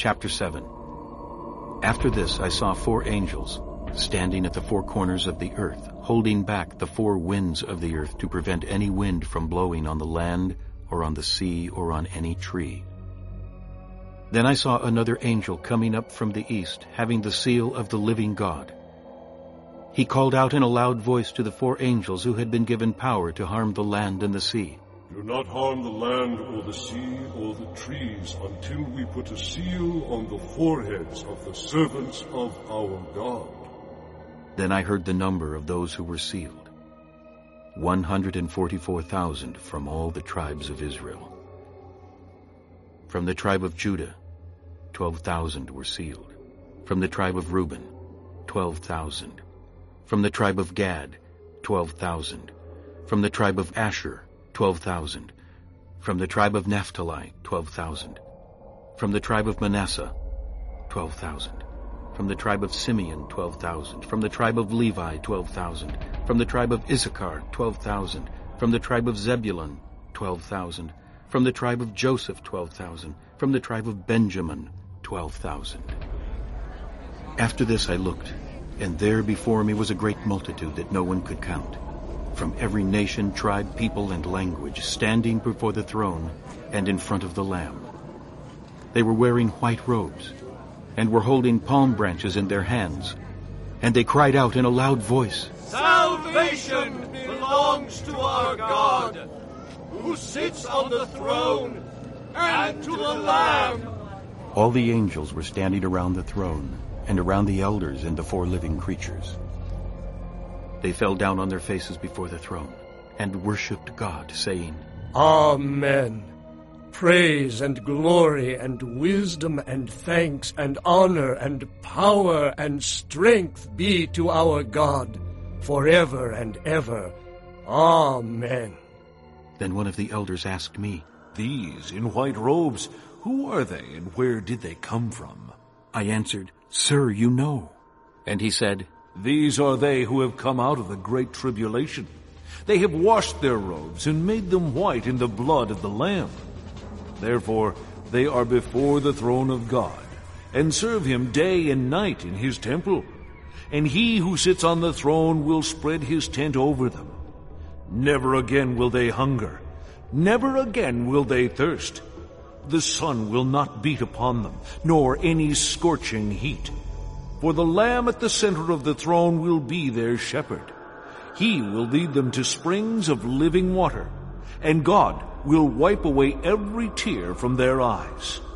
Chapter 7. After this I saw 4 angels, standing at the 4 corners of the earth, holding back the 4 winds of the earth to prevent any wind from blowing on the land or on the sea or on any tree. Then I saw another angel coming up from the east, having the seal of the living God. He called out in a loud voice to the 4 angels who had been given power to harm the land and the sea. Do not harm the land or the sea or the trees until we put a seal on the foreheads of the servants of our God. Then I heard the number of those who were sealed, 144,000 from all the tribes of Israel. From the tribe of Judah, 12,000 were sealed. From the tribe of Reuben, 12,000. From the tribe of Gad, 12,000. From the tribe of Asher, 12,000. From the tribe of Naphtali, 12,000. From the tribe of Manasseh, 12,000. From the tribe of Simeon, 12,000. From the tribe of Levi, 12,000. From the tribe of Issachar, 12,000. From the tribe of Zebulun, 12,000. From the tribe of Joseph, 12,000. From the tribe of Benjamin, 12,000. After this I looked, and there before me was a great multitude that no one could count, from every nation, tribe, people, and language, standing before the throne and in front of the Lamb. They were wearing white robes, and were holding palm branches in their hands, and they cried out in a loud voice, "Salvation belongs to our God, who sits on the throne, and to the Lamb." All the angels were standing around the throne, and around the elders and the 4 living creatures. They fell down on their faces before the throne, and worshipped God, saying, Amen. Praise and glory and wisdom and thanks and honor and power and strength be to our God, forever and ever. Amen. Then one of the elders asked me, "These in white robes, who are they and where did they come from?" I answered, "Sir, you know." And he said, "These are they who have come out of the great tribulation. They have washed their robes and made them white in the blood of the Lamb. Therefore they are before the throne of God, and serve him day and night in his temple. And he who sits on the throne will spread his tent over them. Never again will they hunger, never again will they thirst. The sun will not beat upon them, nor any scorching heat. For the Lamb at the center of the throne will be their shepherd. He will lead them to springs of living water, and God will wipe away every tear from their eyes.